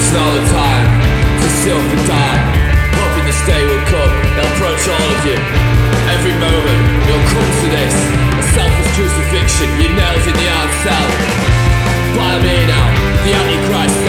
Wasting all the time to self and die, hoping this day will come. They'll approach all of you. Every moment you'll come to this, a selfless crucifixion. Your nails in the hard cell. Follow me now, the Antichrist.